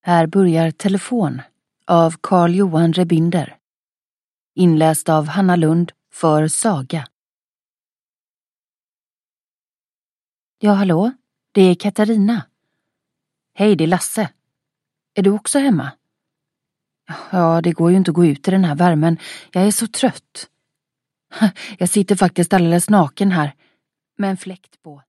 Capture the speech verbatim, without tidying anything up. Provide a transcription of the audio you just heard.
Här börjar telefon av Carl Johan Rebinder. Inläst av Hanna Lund för Saga. Ja, hallå? Det är Katarina. Hej, det är Lasse. Är du också hemma? Ja, det går ju inte att gå ut i den här värmen. Jag är så trött. Jag sitter faktiskt alldeles naken här med en fläkt på.